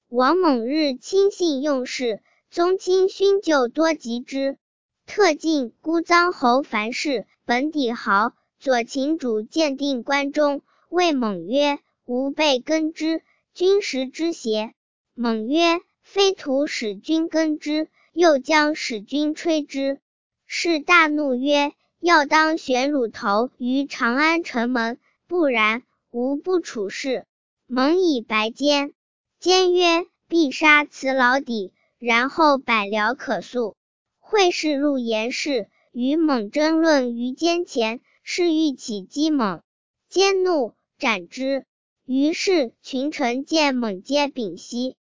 王猛日亲信用事，宗亲勋就多及之。特进姑臧侯樊氏，本底豪，左秦主鉴定关中，谓猛曰：吾辈耕之，君食之邪？猛曰：非徒使君耕之，又将使君吹之。是大怒曰：要当悬乳头于长安城门，不然，吾不处事。猛以白坚。坚曰：必杀此老底，然后百僚可诉。会试入严氏，与猛争论于坚前，是欲起击猛。坚怒，斩之。于是群臣见猛皆屏息。